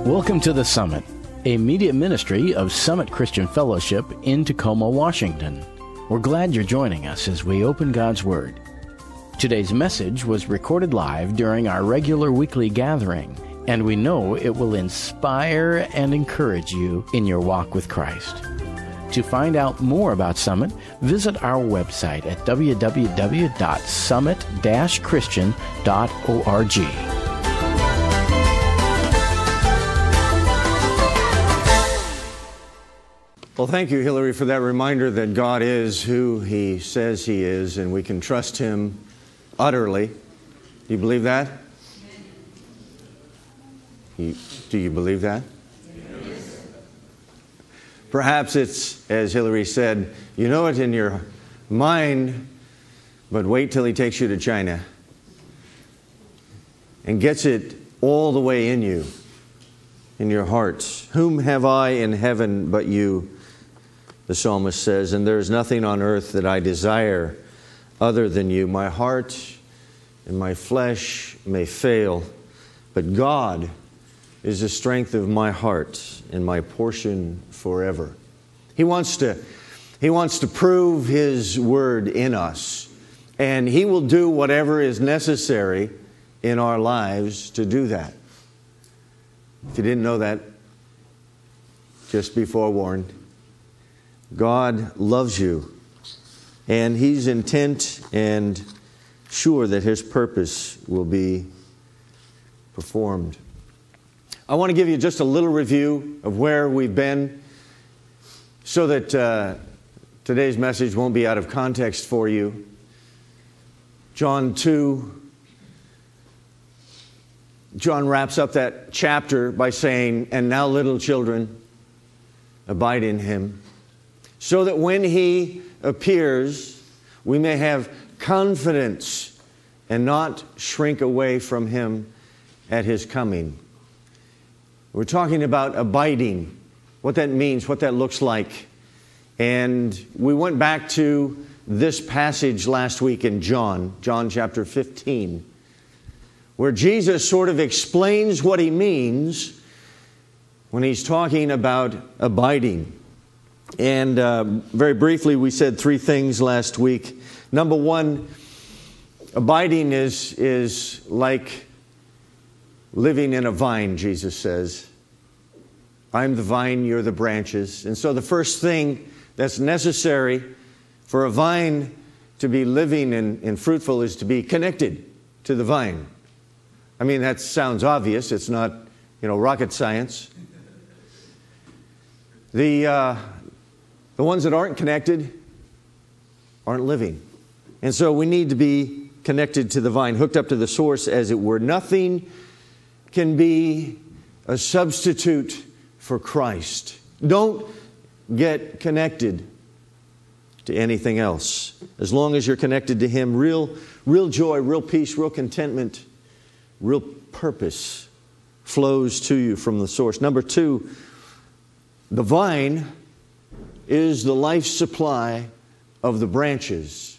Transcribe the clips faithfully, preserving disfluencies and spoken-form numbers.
Welcome to The Summit, a media ministry of Summit Christian Fellowship in Tacoma, Washington. We're glad you're joining us as we open God's Word. Today's message was recorded live during our regular weekly gathering, and we know it will inspire and encourage you in your walk with Christ. To find out more about Summit, visit our website at w w w dot summit dash christian dot org. Well, thank you, Hillary, for that reminder that God is who He says He is, and we can trust Him utterly. Do you believe that? You, do you believe that? Yes. Perhaps it's, as Hillary said, you know it in your mind, but wait till He takes you to China and gets it all the way in you, in your hearts. Whom have I in heaven but you? The psalmist says, and there is nothing on earth that I desire other than you. My heart and my flesh may fail, but God is the strength of my heart and my portion forever. He wants to, He wants to prove His word in us, and He will do whatever is necessary in our lives to do that. If you didn't know that, just be forewarned. God loves you, and He's intent and sure that His purpose will be performed. I want to give you just a little review of where we've been so that uh, today's message won't be out of context for you. John two, John wraps up that chapter by saying, and now little children, abide in Him, so that when He appears, we may have confidence and not shrink away from Him at His coming. We're talking about abiding, what that means, what that looks like. And we went back to this passage last week in John, John chapter fifteen, where Jesus sort of explains what He means when He's talking about abiding. And uh, very briefly, we said three things last week. Number one, abiding is, is like living in a vine, Jesus says. I'm the vine, you're the branches. And so the first thing that's necessary for a vine to be living and, and fruitful is to be connected to the vine. I mean, that sounds obvious. It's not, you know, rocket science. The... Uh, The ones that aren't connected aren't living. And so we need to be connected to the vine, hooked up to the source, as it were. Nothing can be a substitute for Christ. Don't get connected to anything else. As long as you're connected to Him, real, real joy, real peace, real contentment, real purpose flows to you from the source. Number two, the vine is the life supply of the branches.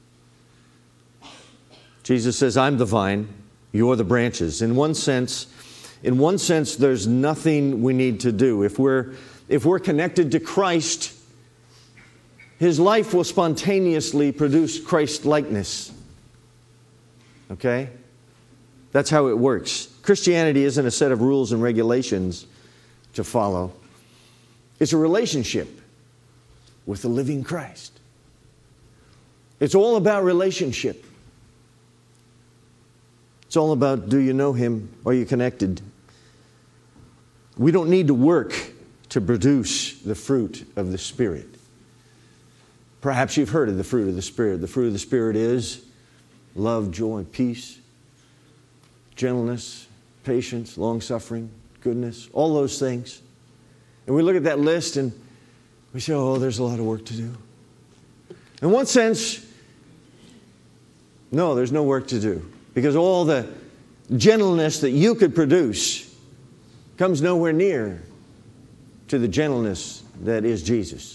Jesus says, I'm the vine, you're the branches. In one sense, in one sense, there's nothing we need to do. If we're, if we're connected to Christ, His life will spontaneously produce Christ-likeness. Okay? That's how it works. Christianity isn't a set of rules and regulations to follow. It's a relationship with the living Christ. It's all about relationship. It's all about, do you know Him? Are you connected? We don't need to work to produce the fruit of the Spirit. Perhaps you've heard of the fruit of the Spirit. The fruit of the Spirit is love, joy, peace, gentleness, patience, long-suffering, goodness, all those things. And we look at that list and we say, oh, there's a lot of work to do. In one sense, no, there's no work to do. Because all the gentleness that you could produce comes nowhere near to the gentleness that is Jesus.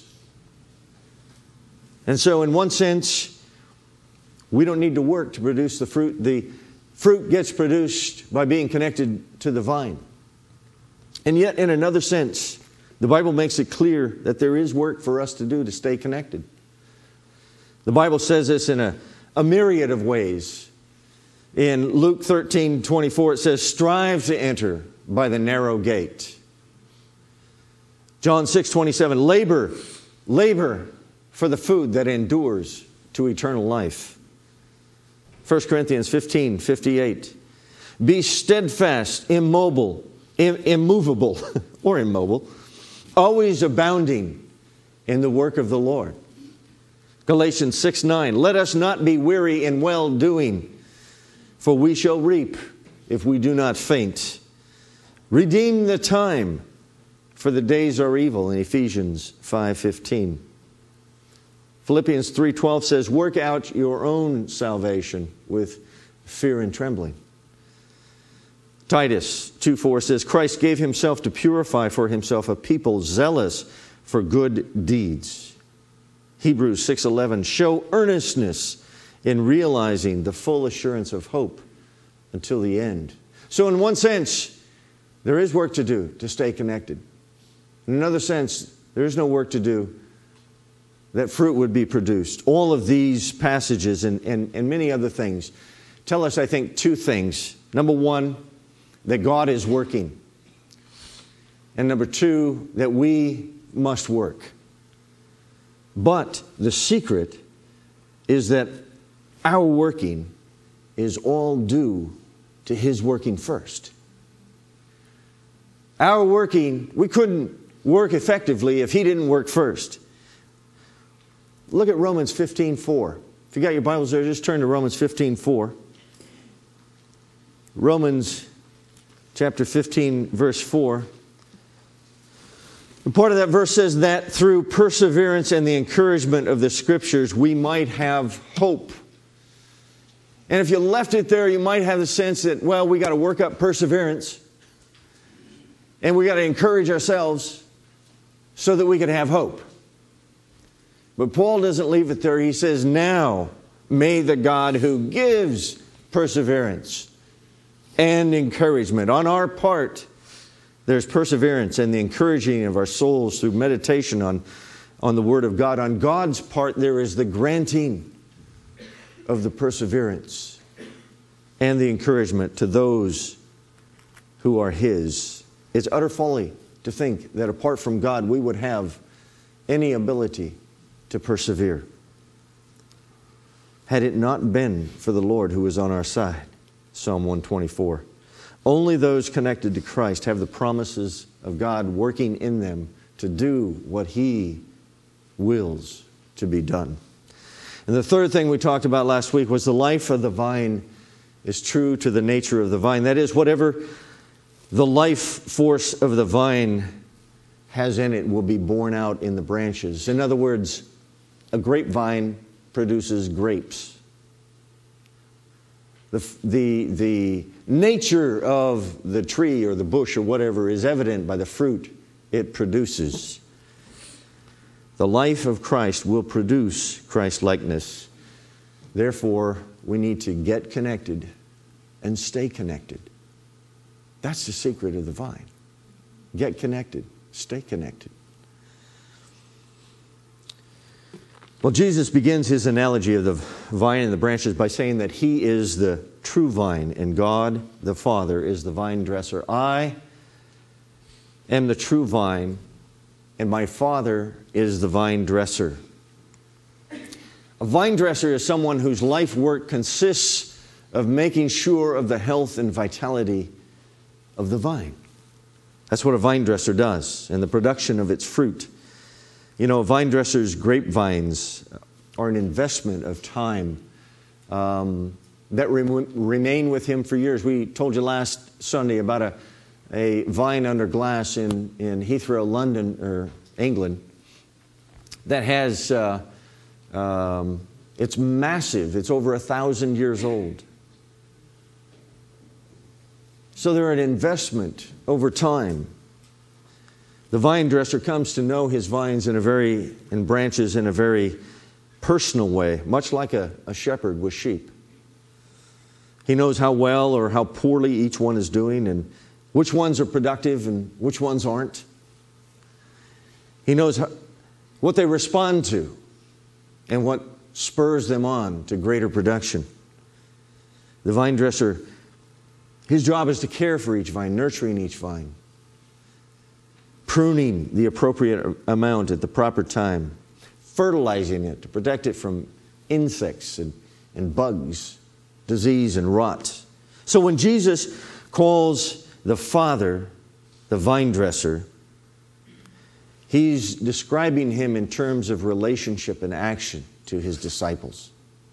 And so in one sense, we don't need to work to produce the fruit. The fruit gets produced by being connected to the vine. And yet, in another sense, the Bible makes it clear that there is work for us to do to stay connected. The Bible says this in a, a myriad of ways. In Luke thirteen twenty-four, it says, strive to enter by the narrow gate. John six twenty-seven, labor, labor for the food that endures to eternal life. First Corinthians fifteen fifty-eight, be steadfast, immobile, im- immovable, or immobile, always abounding in the work of the Lord. Galatians six nine, let us not be weary in well-doing, for we shall reap if we do not faint. Redeem the time, for the days are evil, in Ephesians five fifteen. Philippians three twelve says, work out your own salvation with fear and trembling. Titus two four says, Christ gave himself to purify for himself a people zealous for good deeds. Hebrews six eleven, show earnestness in realizing the full assurance of hope until the end. So in one sense, there is work to do to stay connected. In another sense, there is no work to do that fruit would be produced. All of these passages and, and, and many other things tell us, I think, two things. Number one, that God is working. And number two, that we must work. But the secret is that our working is all due to His working first. Our working, we couldn't work effectively if He didn't work first. Look at Romans fifteen four. If you got your Bibles there, just turn to Romans fifteen four. Romans chapter fifteen, verse four. And part of that verse says that through perseverance and the encouragement of the Scriptures, we might have hope. And if you left it there, you might have the sense that, well, we got to work up perseverance. And we got to encourage ourselves so that we can have hope. But Paul doesn't leave it there. He says, now may the God who gives perseverance and encouragement on our part, there's perseverance and the encouraging of our souls through meditation on, on the Word of God. On God's part, there is the granting of the perseverance and the encouragement to those who are His. It's utter folly to think that apart from God, we would have any ability to persevere. Had it not been for the Lord who is on our side. Psalm one twenty-four. Only those connected to Christ have the promises of God working in them to do what He wills to be done. And the third thing we talked about last week was the life of the vine is true to the nature of the vine. That is, whatever the life force of the vine has in it will be borne out in the branches. In other words, a grapevine produces grapes. The, the, the nature of the tree or the bush or whatever is evident by the fruit it produces. The life of Christ will produce Christ-likeness. Therefore, we need to get connected and stay connected. That's the secret of the vine. Get connected. Stay connected. Well, Jesus begins His analogy of the vine and the branches by saying that He is the true vine and God, the Father, is the vine dresser. I am the true vine and my Father is the vine dresser. A vine dresser is someone whose life work consists of making sure of the health and vitality of the vine. That's what a vine dresser does, and the production of its fruit. You know, a vine dresser's grapevines are an investment of time um, that re- remain with him for years. We told you last Sunday about a, a vine under glass in, in Heathrow, London, or England, that has, uh, um, it's massive. It's over a thousand years old. So they're an investment over time. The vine dresser comes to know his vines in a very, and branches in a very personal way, much like a, a shepherd with sheep. He knows how well or how poorly each one is doing, and, which ones are productive and which ones aren't. He knows how, what they respond to and what spurs them on to greater production. The vine dresser, his job is to care for each vine, nurturing each vine, pruning the appropriate amount at the proper time, fertilizing it to protect it from insects and, and bugs, disease and rot. So when Jesus calls the Father the vine dresser, he's describing him in terms of relationship and action to his disciples.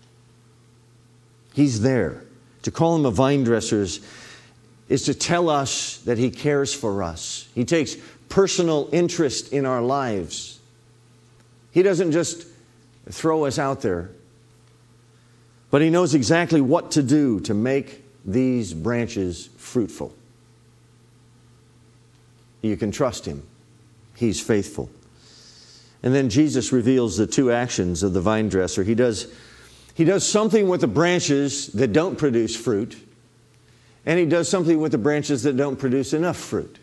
He's there. To call him a vine dresser is to tell us that he cares for us. He takes personal interest in our lives. He doesn't just throw us out there, but he knows exactly what to do to make these branches fruitful. You can trust him. He's faithful. And then Jesus reveals the two actions of the vine dresser. He does, he does something with the branches that don't produce fruit, and he does something with the branches that don't produce enough fruit.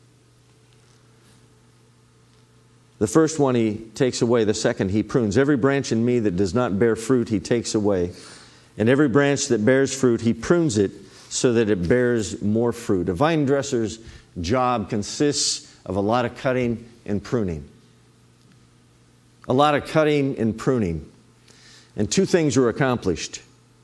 The first one he takes away, the second he prunes. Every branch in me that does not bear fruit he takes away, and every branch that bears fruit he prunes it so that it bears more fruit. A vine dresser's job consists of a lot of cutting and pruning. A lot of cutting and pruning. And two things are accomplished.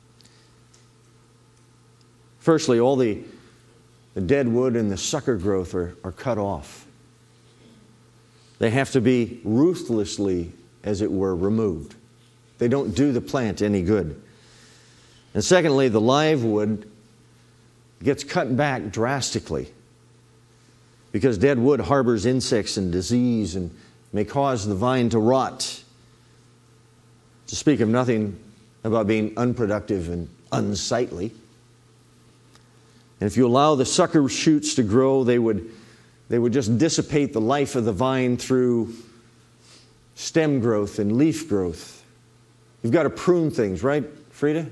Firstly, all the, the dead wood and the sucker growth are, are cut off. They have to be ruthlessly, as it were, removed. They don't do the plant any good. And secondly, the live wood gets cut back drastically, because dead wood harbors insects and disease and may cause the vine to rot. To speak of nothing about being unproductive and unsightly. And if you allow the sucker shoots to grow, they would, they would just dissipate the life of the vine through stem growth and leaf growth. You've got to prune things, right, Frida?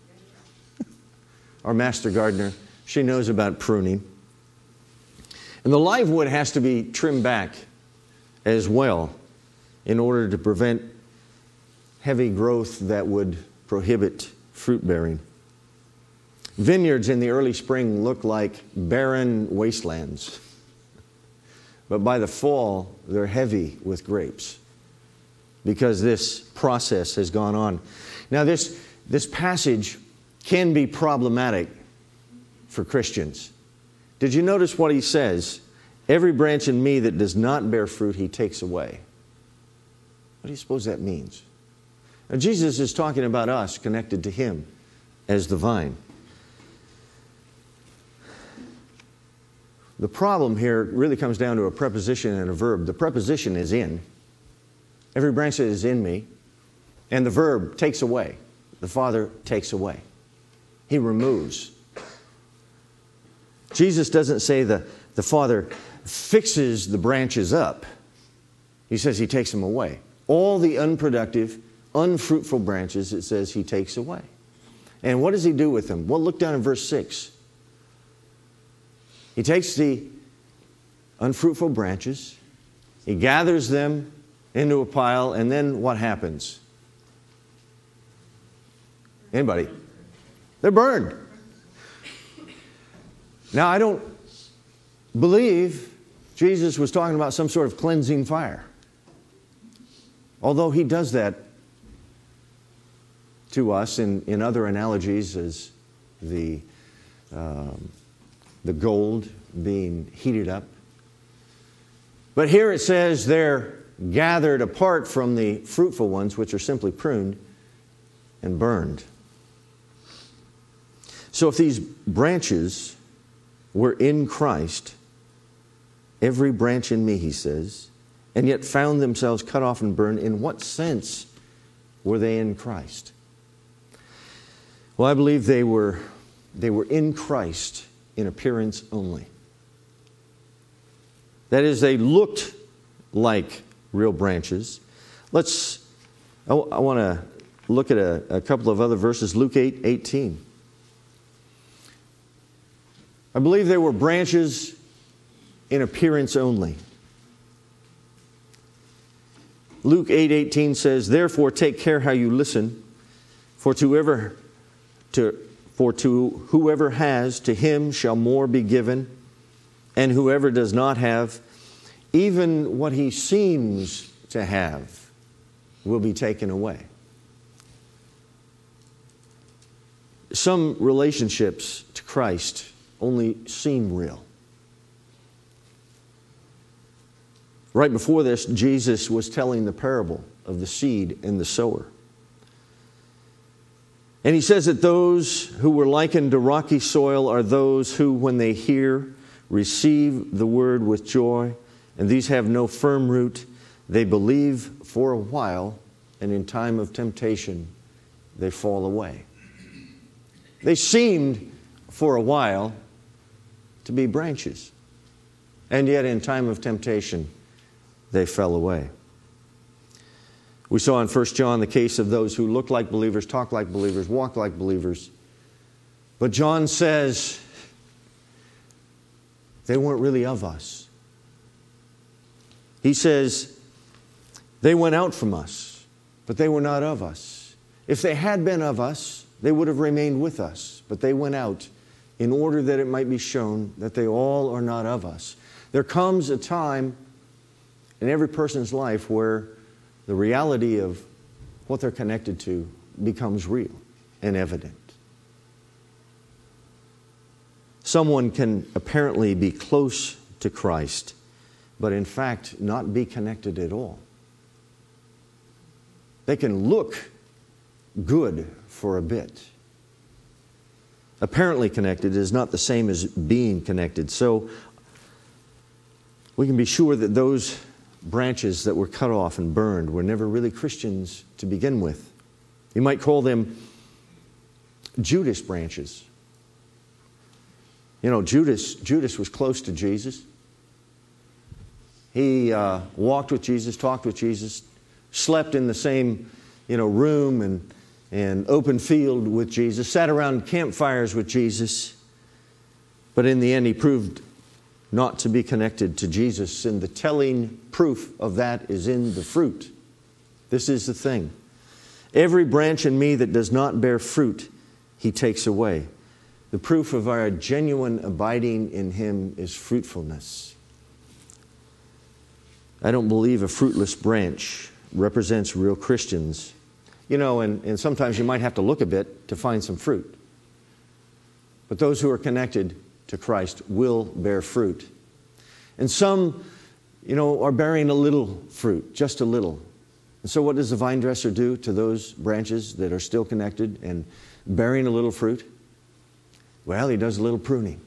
Our master gardener, she knows about pruning. And the live wood has to be trimmed back as well in order to prevent heavy growth that would prohibit fruit bearing. Vineyards in the early spring look like barren wastelands. But by the fall, they're heavy with grapes because this process has gone on. Now this, this passage can be problematic for Christians. Did you notice what he says? Every branch in me that does not bear fruit, he takes away. What do you suppose that means? Now, Jesus is talking about us connected to him as the vine. The problem here really comes down to a preposition and a verb. The preposition is in. Every branch that is in me. And the verb takes away. The Father takes away. He removes. Jesus doesn't say the, the Father fixes the branches up. He says he takes them away. All the unproductive, unfruitful branches, it says he takes away. And what does he do with them? Well, look down in verse six. He takes the unfruitful branches, he gathers them into a pile, and then what happens? Anybody? They're burned. Now, I don't believe Jesus was talking about some sort of cleansing fire. Although he does that to us in, in other analogies as the, um, the gold being heated up. But here it says they're gathered apart from the fruitful ones, which are simply pruned and burned. So if these branches were in Christ, every branch in me, he says, and yet found themselves cut off and burned, in what sense were they in Christ? Well, I believe they were, they were in Christ in appearance only. That is, they looked like real branches. Let's, I, I want to look at a, a couple of other verses. Luke eight eighteen. I believe they were branches in appearance only. Luke eight eighteen says, "Therefore take care how you listen, for to whoever, to, for to whoever has, to him shall more be given, and whoever does not have, even what he seems to have will be taken away." Some relationships to Christ only seem real. Right before this, Jesus was telling the parable of the seed and the sower. And he says that those who were likened to rocky soil are those who, when they hear, receive the word with joy, and these have no firm root. They believe for a while, and in time of temptation, they fall away. They seemed for a while to be branches, and yet in time of temptation, they fell away. We saw in First John the case of those who look like believers, talk like believers, walk like believers. But John says they weren't really of us. He says they went out from us, but they were not of us. If they had been of us, they would have remained with us. But they went out in order that it might be shown that they all are not of us. There comes a time in every person's life where the reality of what they're connected to becomes real and evident. Someone can apparently be close to Christ, but in fact not be connected at all. They can look good for a bit. Apparently connected is not the same as being connected. So we can be sure that those branches that were cut off and burned were never really Christians to begin with. You might call them Judas branches. You know, Judas, Judas was close to Jesus. He uh, walked with Jesus, talked with Jesus, slept in the same, you know, room and, and open field with Jesus, sat around campfires with Jesus. But in the end, he proved not to be connected to Jesus, and the telling proof of that is in the fruit. This is the thing. Every branch in me that does not bear fruit, he takes away. The proof of our genuine abiding in him is fruitfulness. I don't believe a fruitless branch represents real Christians. You know, and, and sometimes you might have to look a bit to find some fruit. But those who are connected to Christ will bear fruit. And some, you know, are bearing a little fruit, just a little. And so what does the vine dresser do to those branches that are still connected and bearing a little fruit? Well, he does a little pruning.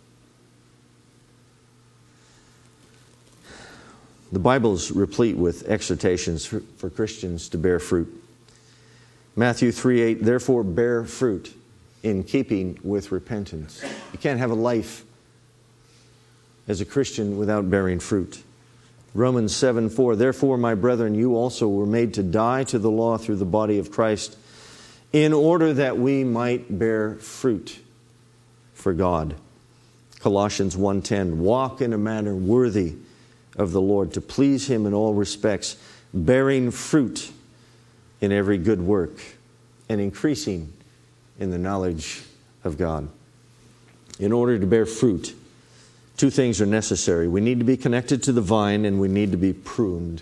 The Bible's replete with exhortations for, for Christians to bear fruit. Matthew three eight, therefore bear fruit in keeping with repentance. You can't have a life as a Christian without bearing fruit. Romans seven four, therefore, my brethren, you also were made to die to the law through the body of Christ, in order that we might bear fruit for God. Colossians one ten, walk in a manner worthy of the Lord, to please him in all respects, bearing fruit in every good work, and increasing in the knowledge of God. In order to bear fruit, two things are necessary. We need to be connected to the vine, and we need to be pruned.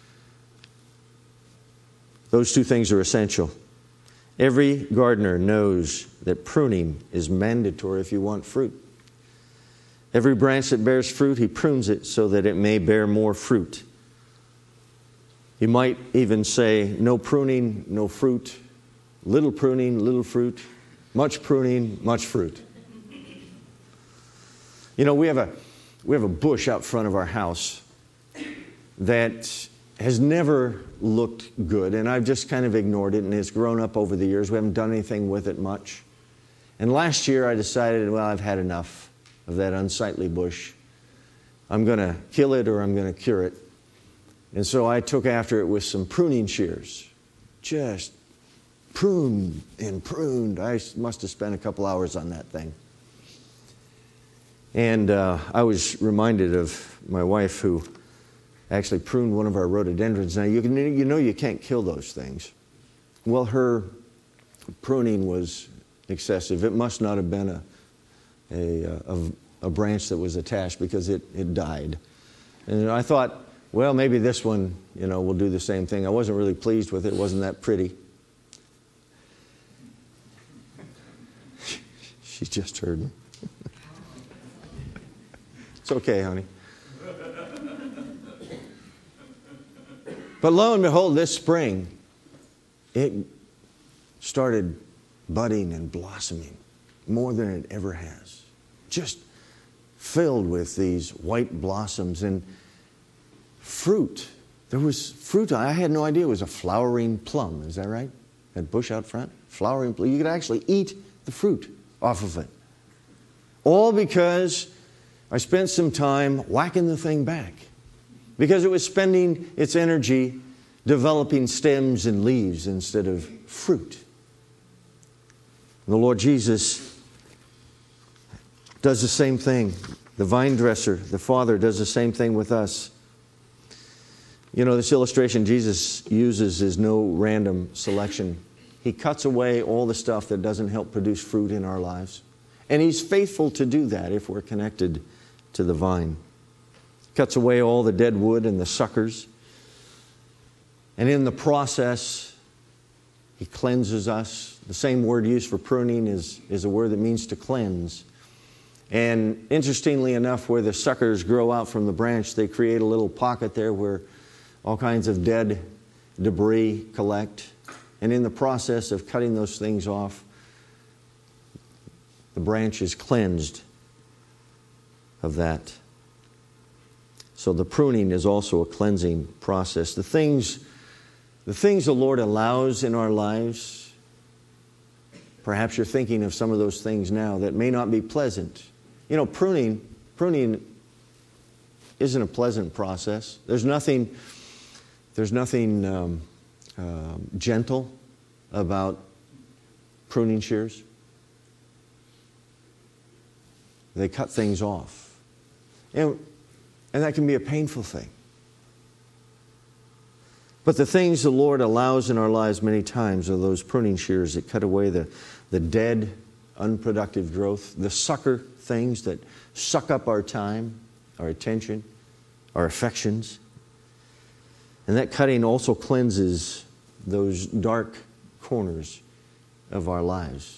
Those two things are essential. Every gardener knows that pruning is mandatory if you want fruit. Every branch that bears fruit, he prunes it so that it may bear more fruit. You might even say, no pruning, no fruit. Little pruning, little fruit. Much pruning, much fruit. You know, we have a we have a bush out front of our house that has never looked good, and I've just kind of ignored it, and it's grown up over the years. We haven't done anything with it much. And last year I decided, well, I've had enough of that unsightly bush. I'm going to kill it or I'm going to cure it. And so I took after it with some pruning shears. Just pruned and pruned. I must have spent a couple hours on that thing. And uh, I was reminded of my wife who actually pruned one of our rhododendrons. Now, you, can, you know you can't kill those things. Well, her pruning was excessive. It must not have been a, a, a, a branch that was attached, because it, it died. And I thought, well, maybe this one, you know, will do the same thing. I wasn't really pleased with it. It wasn't that pretty. She just heard me. It's okay, honey. But lo and behold, this spring, it started budding and blossoming more than it ever has. Just filled with these white blossoms and fruit. There was fruit. I had no idea it was a flowering plum. Is that right? That bush out front? Flowering plum. You could actually eat the fruit off of it. All because I spent some time whacking the thing back. Because it was spending its energy developing stems and leaves instead of fruit. The Lord Jesus does the same thing. The vine dresser, the Father, does the same thing with us. You know, this illustration Jesus uses is no random selection. He cuts away all the stuff that doesn't help produce fruit in our lives. And He's faithful to do that if we're connected to the vine. Cuts away all the dead wood and the suckers. And in the process, He cleanses us. The same word used for pruning is, is a word that means to cleanse. And interestingly enough, where the suckers grow out from the branch, they create a little pocket there where all kinds of dead debris collect. And in the process of cutting those things off, the branch is cleansed of that. So the pruning is also a cleansing process. The things, the things the Lord allows in our lives, perhaps you're thinking of some of those things now that may not be pleasant. You know, pruning, pruning isn't a pleasant process. There's nothing, there's nothing um, uh, gentle about pruning shears. They cut things off. And And that can be a painful thing. But the things the Lord allows in our lives many times are those pruning shears that cut away the, the dead, unproductive growth, the sucker things that suck up our time, our attention, our affections. And that cutting also cleanses those dark corners of our lives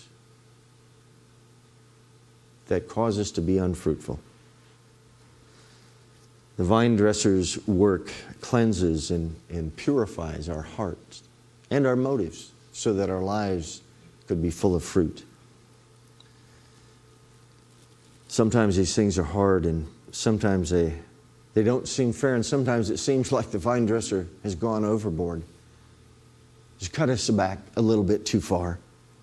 that cause us to be unfruitful. The vine dresser's work cleanses and, and purifies our hearts and our motives so that our lives could be full of fruit. Sometimes these things are hard, and sometimes they, they don't seem fair, and sometimes it seems like the vine dresser has gone overboard. Just cut us back a little bit too far.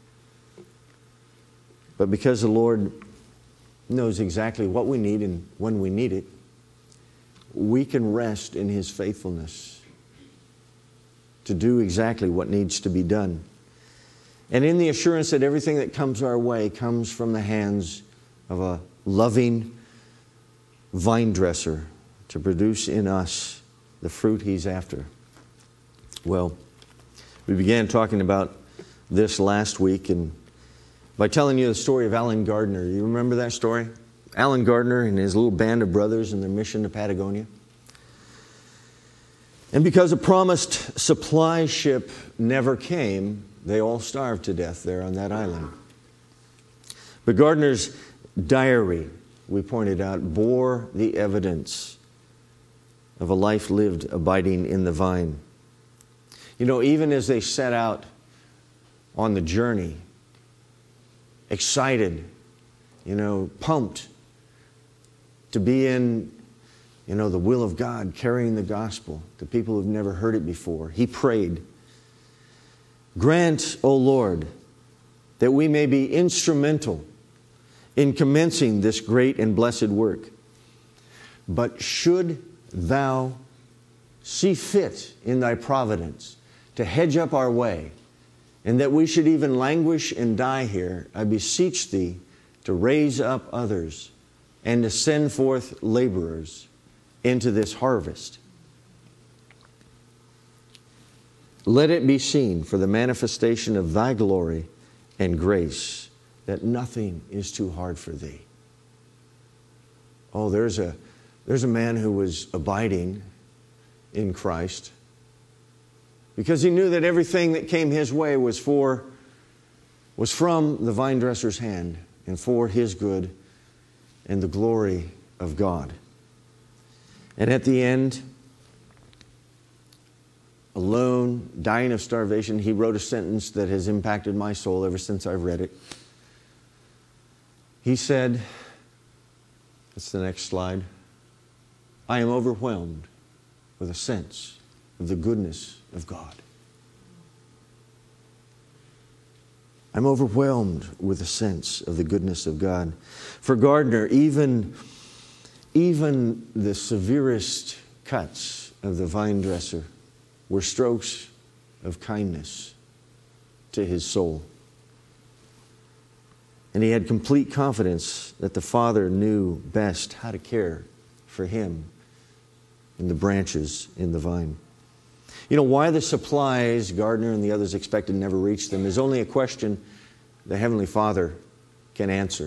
But because the Lord knows exactly what we need and when we need it, we can rest in His faithfulness to do exactly what needs to be done. And in the assurance that everything that comes our way comes from the hands of a loving vine dresser to produce in us the fruit He's after. Well, we began talking about this last week and by telling you the story of Alan Gardner. You remember that story? Alan Gardner and his little band of brothers and their mission to Patagonia. And because a promised supply ship never came, they all starved to death there on that island. But Gardner's diary, we pointed out, bore the evidence of a life lived abiding in the vine. You know, even as they set out on the journey, excited, you know, pumped to be in, you know, the will of God, carrying the gospel to people who've never heard it before. He prayed, "Grant, O Lord, that we may be instrumental in commencing this great and blessed work. But should Thou see fit in Thy providence to hedge up our way, and that we should even languish and die here, I beseech Thee to raise up others and to send forth laborers into this harvest. Let it be seen for the manifestation of thy glory and grace, that nothing is too hard for thee. Oh, there's a, there's a man who was abiding in Christ because he knew that everything that came his way was for, was from the vine dresser's hand and for his good and the glory of God. And at the end, alone, dying of starvation, he wrote a sentence that has impacted my soul ever since I've read it. He said, that's the next slide, I am overwhelmed with a sense of the goodness of God. I'm overwhelmed with a sense of the goodness of God. For Gardner, even, even the severest cuts of the vine dresser were strokes of kindness to his soul. And he had complete confidence that the Father knew best how to care for him and the branches in the vine. You know, why the supplies Gardner and the others expected never reached them is only a question the Heavenly Father can answer.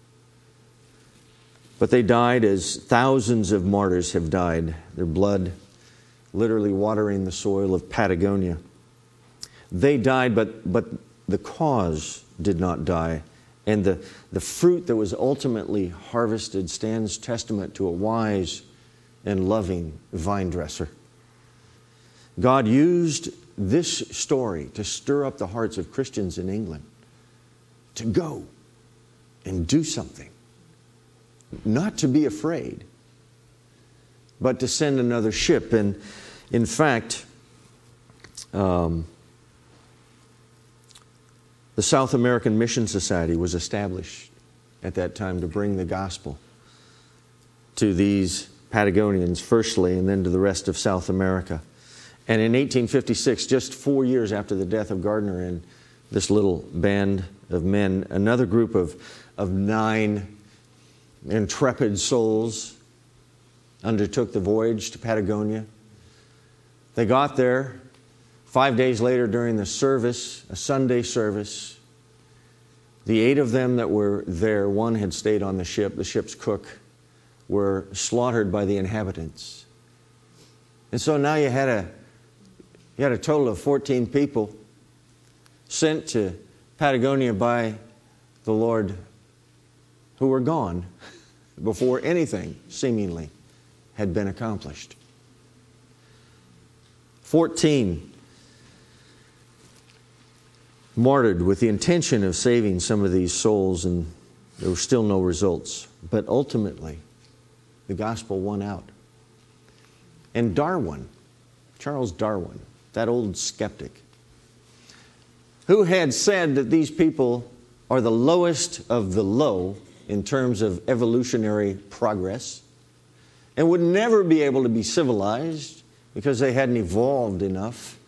But they died as thousands of martyrs have died, their blood literally watering the soil of Patagonia. They died, but, but the cause did not die. And the, the fruit that was ultimately harvested stands testament to a wise and loving vine dresser. God used this story to stir up the hearts of Christians in England to go and do something. Not to be afraid, but to send another ship. And in fact, um, the South American Mission Society was established at that time to bring the gospel to these Patagonians firstly, and then to the rest of South America. And in eighteen fifty-six, just four years after the death of Gardner and this little band of men, another group of, of nine intrepid souls undertook the voyage to Patagonia. They got there five days later during the service, a Sunday service. The eight of them that were there, one had stayed on the ship, the ship's cook, were slaughtered by the inhabitants. And so now you had a you had a total of fourteen people sent to Patagonia by the Lord who were gone before anything seemingly had been accomplished. Fourteen martyred with the intention of saving some of these souls, and there were still no results. But ultimately, the gospel won out. And Darwin, Charles Darwin, that old skeptic, who had said that these people are the lowest of the low in terms of evolutionary progress and would never be able to be civilized because they hadn't evolved enough,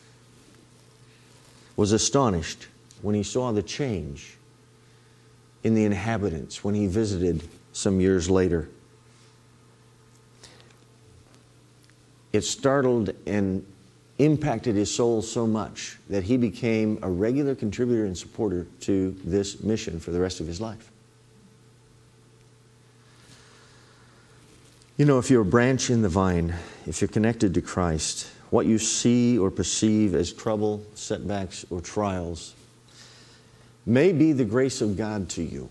was astonished when he saw the change in the inhabitants when he visited some years later. It startled and impacted his soul so much that he became a regular contributor and supporter to this mission for the rest of his life. You know, if you're a branch in the vine, if you're connected to Christ, what you see or perceive as trouble, setbacks, or trials may be the grace of God to you.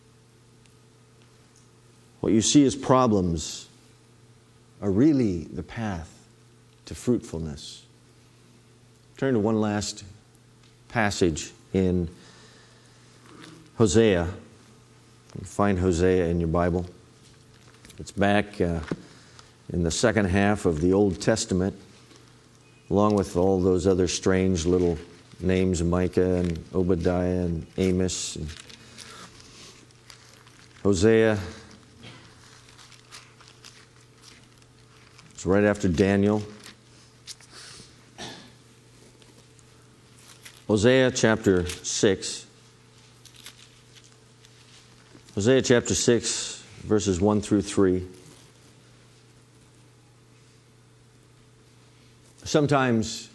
What you see as problems are really the path to fruitfulness. Turn to one last passage in Hosea. You find Hosea in your Bible. It's back uh, in the second half of the Old Testament, along with all those other strange little names, Micah and Obadiah and Amos. And Hosea. It's right after Daniel. Hosea chapter six. Hosea chapter six, verses one through three. Sometimes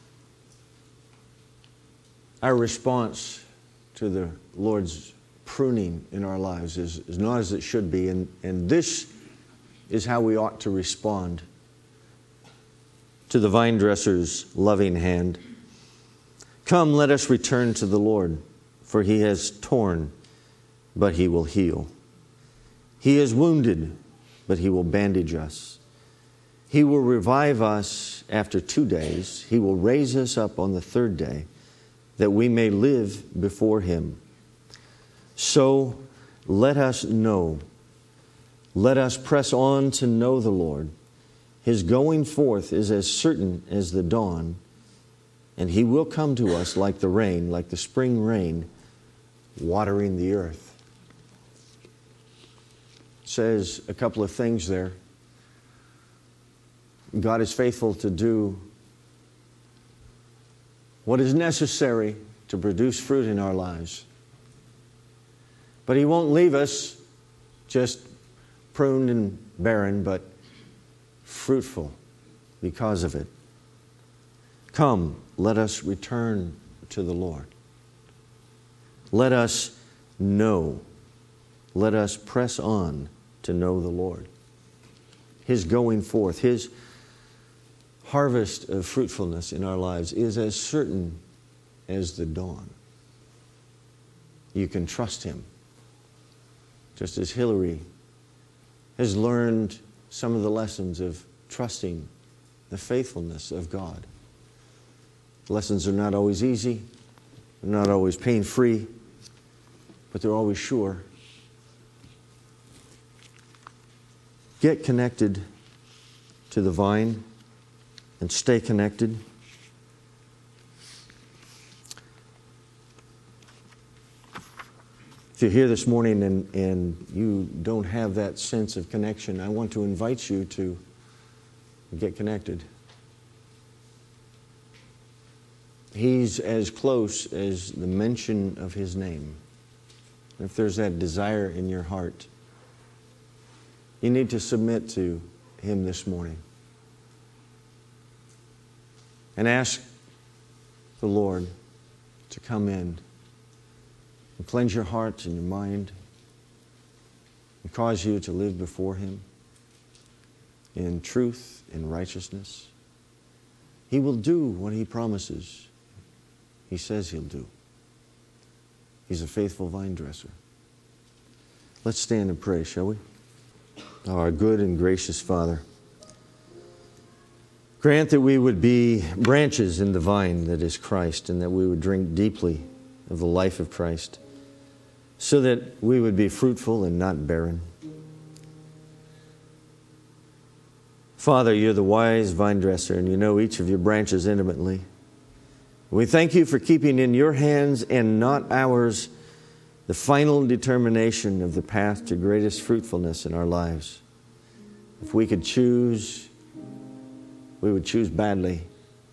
our response to the Lord's pruning in our lives is, is not as it should be, and, and this is how we ought to respond to the vine dresser's loving hand. Come, let us return to the Lord, for he has torn, but he will heal. He is wounded, but he will bandage us. He will revive us after two days. He will raise us up on the third day, that we may live before him. So let us know, let us press on to know the Lord. His going forth is as certain as the dawn, and he will come to us like the rain, like the spring rain, watering the earth. It says a couple of things there. God is faithful to do what is necessary to produce fruit in our lives. But he won't leave us just pruned and barren, but fruitful because of it. Come, let us return to the Lord. Let us know. Let us press on to know the Lord. His going forth, his harvest of fruitfulness in our lives is as certain as the dawn. You can trust him. Just as Hillary has learned some of the lessons of trusting the faithfulness of God. Lessons are not always easy, they're not always pain-free, but they're always sure. Get connected to the vine and stay connected. If you're here this morning and, and you don't have that sense of connection, I want to invite you to get connected. He's as close as the mention of his name. If there's that desire in your heart, you need to submit to him this morning and ask the Lord to come in and cleanse your heart and your mind and cause you to live before him in truth and righteousness. He will do what he promises. He says he'll do. He's a faithful vine dresser. Let's stand and pray, shall we? Our good and gracious Father, grant that we would be branches in the vine that is Christ, and that we would drink deeply of the life of Christ, so that we would be fruitful and not barren. Father, you're the wise vine dresser, and you know each of your branches intimately. We thank you for keeping in your hands and not ours the final determination of the path to greatest fruitfulness in our lives. If we could choose, we would choose badly.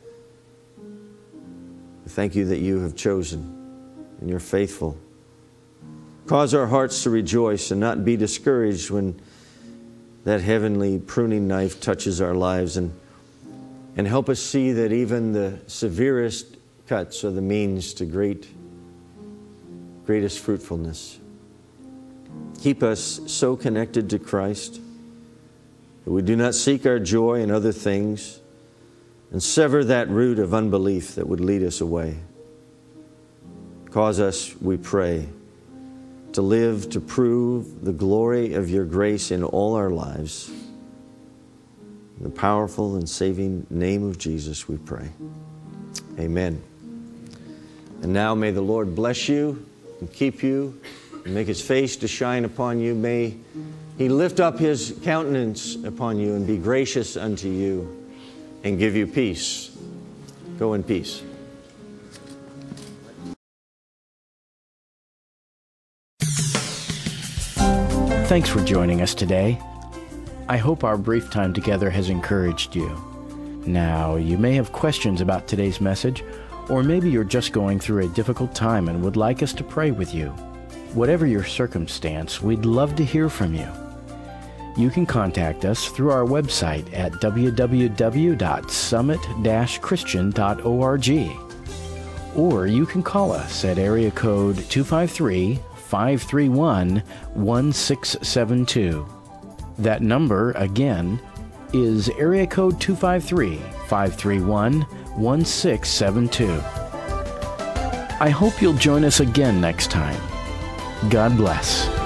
We thank you that you have chosen and you're faithful. Cause our hearts to rejoice and not be discouraged when that heavenly pruning knife touches our lives, and, and help us see that even the severest cuts are the means to great, greatest fruitfulness. Keep us so connected to Christ that we do not seek our joy in other things, and sever that root of unbelief that would lead us away. Cause us, we pray, to live to prove the glory of your grace in all our lives. In the powerful and saving name of Jesus we pray. Amen. And now may the Lord bless you and keep you and make his face to shine upon you. May he lift up his countenance upon you and be gracious unto you and give you peace. Go in peace. Thanks for joining us today. I hope our brief time together has encouraged you. Now, you may have questions about today's message, or maybe you're just going through a difficult time and would like us to pray with you. Whatever your circumstance, we'd love to hear from you. You can contact us through our website at w w w dot summit dash christian dot org, or you can call us at area code two five three, five three one, one six seven two. That number, again, is area code two five three, five three one, one six seven two. I hope you'll join us again next time. God bless.